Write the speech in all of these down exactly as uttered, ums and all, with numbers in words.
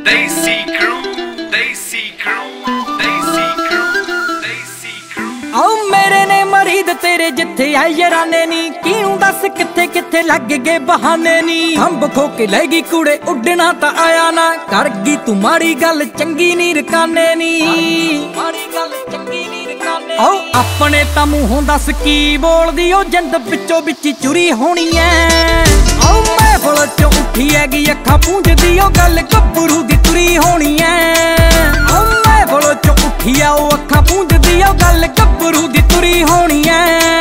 Desi Crew, Desi Crew, Desi Crew, Desi Crew। आओ मेरे ने मरीद तेरे जिथे आए यराने नी किनू दस किथे किथे लग गए बहाने नी खंब खो के लेगी कूड़े उड़ना ता आया ना करगी तू माड़ी गल चंगी नी रकाने नी माड़ी गल चंगी नी रकाने आओ अपने ता मूंहों दस की बोलदी ओ जिंद विचों विच चुरी होनी है आओ मैं फल चो उठी हैगी अखां पूंजदी ओ गल गब्बरू दी तुरी होनी है आओ मैं फल चो उठी आ ओ अखां पूंजदी ओ गल गब्बरू दी तुरी होनी है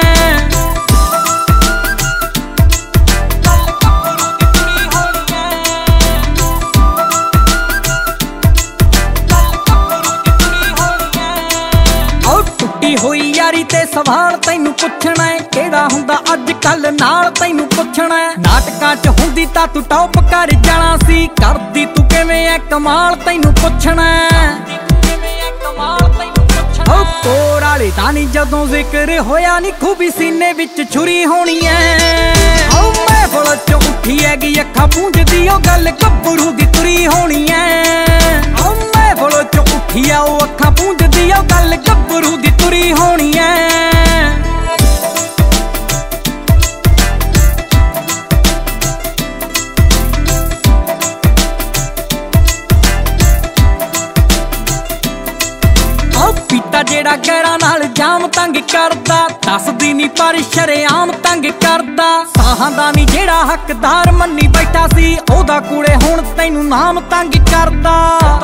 होई यारी ते सवाल तैनू पुछना है केड़ा हुंदा अज कल नाल तैनू पुछना है नाटकां च हुंदी तां तू टॉप कर जाना सी करदी तू किवें ऐ कमाल तैनू पुछना है ओ कोर वाले दा नी जदों जिक्र होया नी खूबी सीने विच छुरी होनी है ओ मैं फल चो उठी हैगी अखां पूंजदी ओ गल गब्बरू दी तुरी होनी है ओ मैं फल चो उठी आ ओ अखां पूंजदी ओ गल गब्बरू दी तुरी होनी है पीता जेड़ा गैरां नाल जाम तंग करदा दसदी नी पर शरेआम तंग करदा साहां दा नी जेड़ा हकदार मन्नी बैठा सी ओदा कूड़े हुण तैनू नाम तंग करदा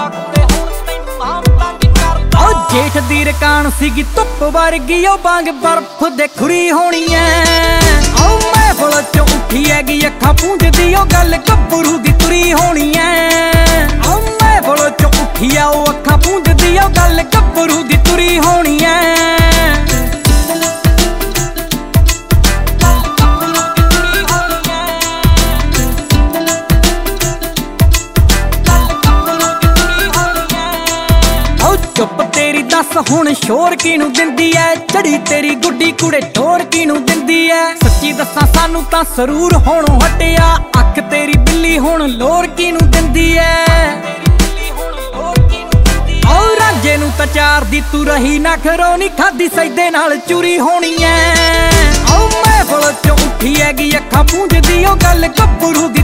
ओ जेठ दी रकान सीगी धुप वर्गी ओ बांग बर्फ दे खुरी होनी है ओ मैं फल चो उठी हैगी अखां पूंजदी ओ गल गब्बरू दी तुरी होनी है ओ मैं फल चो उठी आ ओ अखां पूंजदी ओ गल गब्बरू दी तुरी होनी है चुप तेरी दस हुण शोर किनू दिंदी है चढ़ी तेरी गुड्डी कुड़े टोर किनू दिंदी है सच्ची दसा सानू तां सरूर होणों हटिया अख तेरी बिल्ली हुण लोर किनू दिंदी है ओ रांझे नू तां चार दी तू रही ना खरो नी खादी सैदे नाल चूरी होनी है ओ मैं फल चो उठी हैगी अखां पूंजदी ओ गल गब्बरू दी